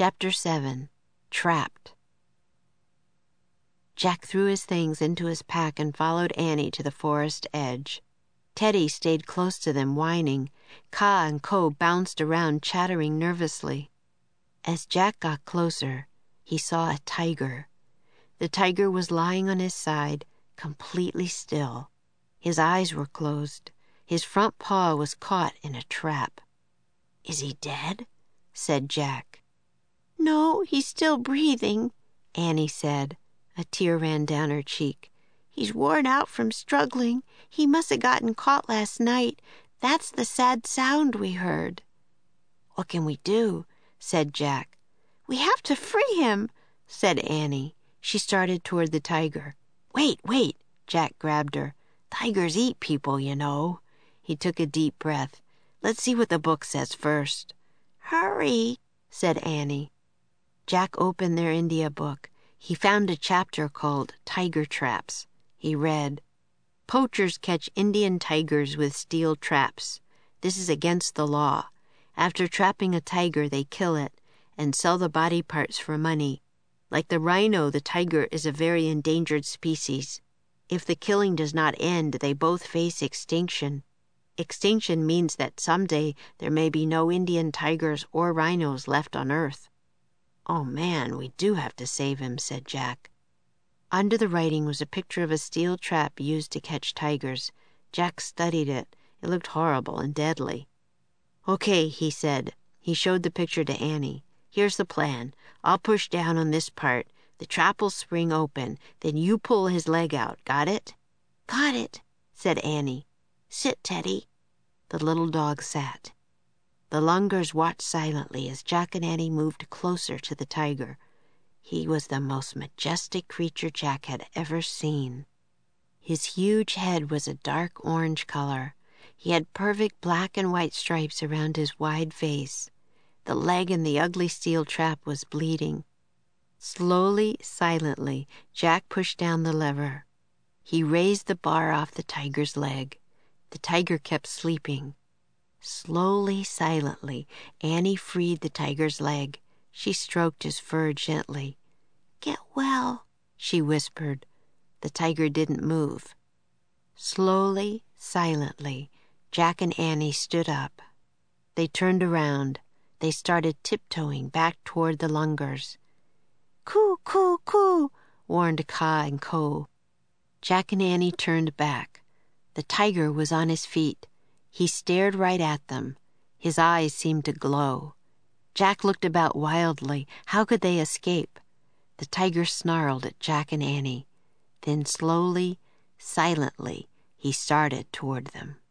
Chapter 7. Trapped. Jack threw his things into his pack and followed Annie to the forest edge. Teddy stayed close to them, whining. Kaa and Ko bounced around, chattering nervously. As Jack got closer, he saw a tiger. The tiger was lying on his side, completely still. His eyes were closed. His front paw was caught in a trap. "Is he dead?" said Jack. "No, he's still breathing," Annie said. A tear ran down her cheek. "He's worn out from struggling. He must have gotten caught last night. That's the sad sound we heard." "What can we do?" said Jack. "We have to free him," said Annie. She started toward the tiger. Wait, Jack grabbed her. "Tigers eat people, you know." He took a deep breath. "Let's see what the book says first." "Hurry," said Annie. Jack opened their India book. He found a chapter called Tiger Traps. He read, "Poachers catch Indian tigers with steel traps. This is against the law. After trapping a tiger, they kill it and sell the body parts for money. Like the rhino, the tiger is a very endangered species. If the killing does not end, they both face extinction. Extinction means that someday there may be no Indian tigers or rhinos left on Earth." "Oh man, we do have to save him," said Jack. Under the writing was a picture of a steel trap used to catch tigers. Jack studied it. It looked horrible and deadly. "Okay," he said. He showed the picture to Annie. "Here's the plan. I'll push down on this part. The trap will spring open. Then you pull his leg out. Got it?" "Got it," said Annie. "Sit, Teddy." The little dog sat. The Lungers watched silently as Jack and Annie moved closer to the tiger. He was the most majestic creature Jack had ever seen. His huge head was a dark orange color. He had perfect black and white stripes around his wide face. The leg in the ugly steel trap was bleeding. Slowly, silently, Jack pushed down the lever. He raised the bar off the tiger's leg. The tiger kept sleeping. Slowly, silently, Annie freed the tiger's leg. She stroked his fur gently. "Get well," she whispered. The tiger didn't move. Slowly, silently, Jack and Annie stood up. They turned around. They started tiptoeing back toward the Lungers. "Coo, coo, coo," warned Kaa and Ko. Jack and Annie turned back. The tiger was on his feet. He stared right at them. His eyes seemed to glow. Jack looked about wildly. How could they escape? The tiger snarled at Jack and Annie. Then slowly, silently, he started toward them.